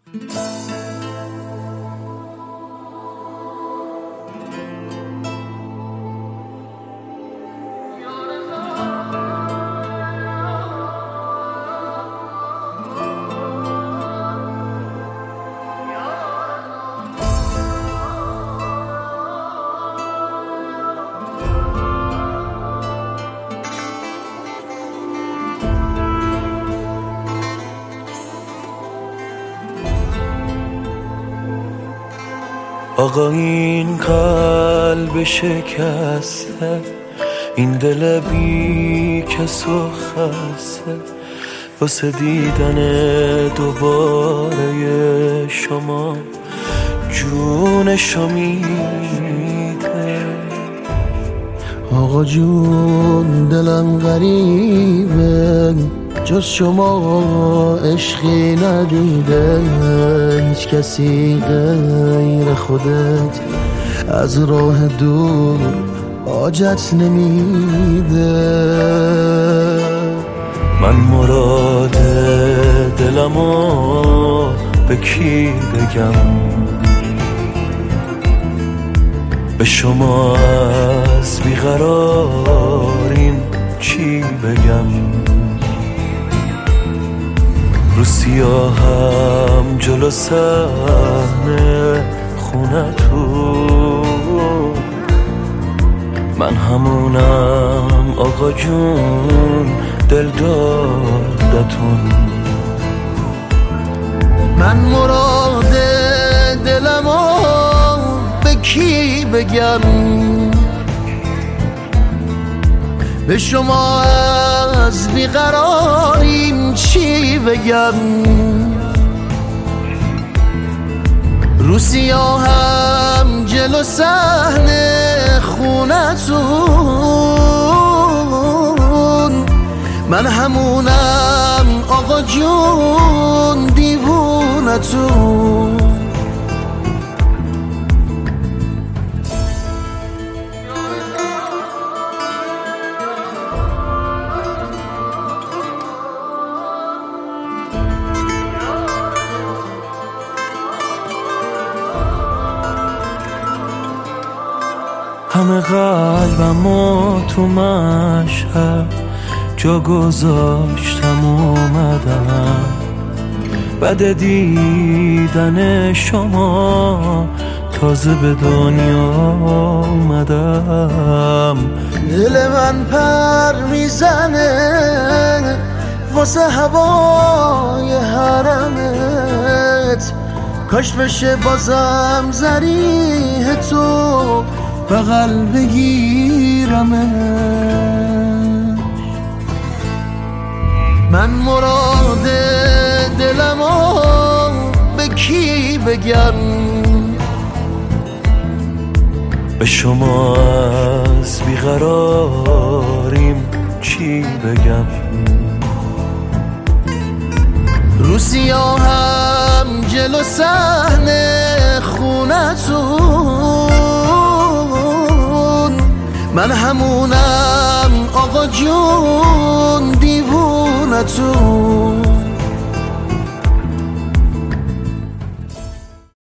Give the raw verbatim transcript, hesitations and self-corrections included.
آقا این قلب شکسته، این دل بی کس و خسته، واسه دیدن دوباره شما جونشو میده. آقا جون دلم غریبه، جز شما عشقی ندیده، هیچ کسی غیر خودت از راه دور حاجت نمیده. من مراد دلمو به کی بگم؟ به شما از بیقراریم چی بگم؟ رو سیاهم جلو صحنه خونتون، من همونم آقا جون دل دادتون. من مراد دلمو به کی بگم؟ به شما از بیقراریم چی بگم؟ رو سیاهم جلو صحنه خونتون، من همونم آقا جون دیوونتون. همه قلبمو تو مشهد جا گذاشتم اومدم، بعد دیدن شما تازه به دنیا اومدم. دل من پر میزنه واسه هوای حرمت، کاش بشه بازم ذریح تو بغل بگیرمش. من مراد دلمو به کی بگم؟ به شما از بیقراریم چی بگم؟ رو سیاهم جلو صحنه خونتون، من همونم آقا جون دیوونتون.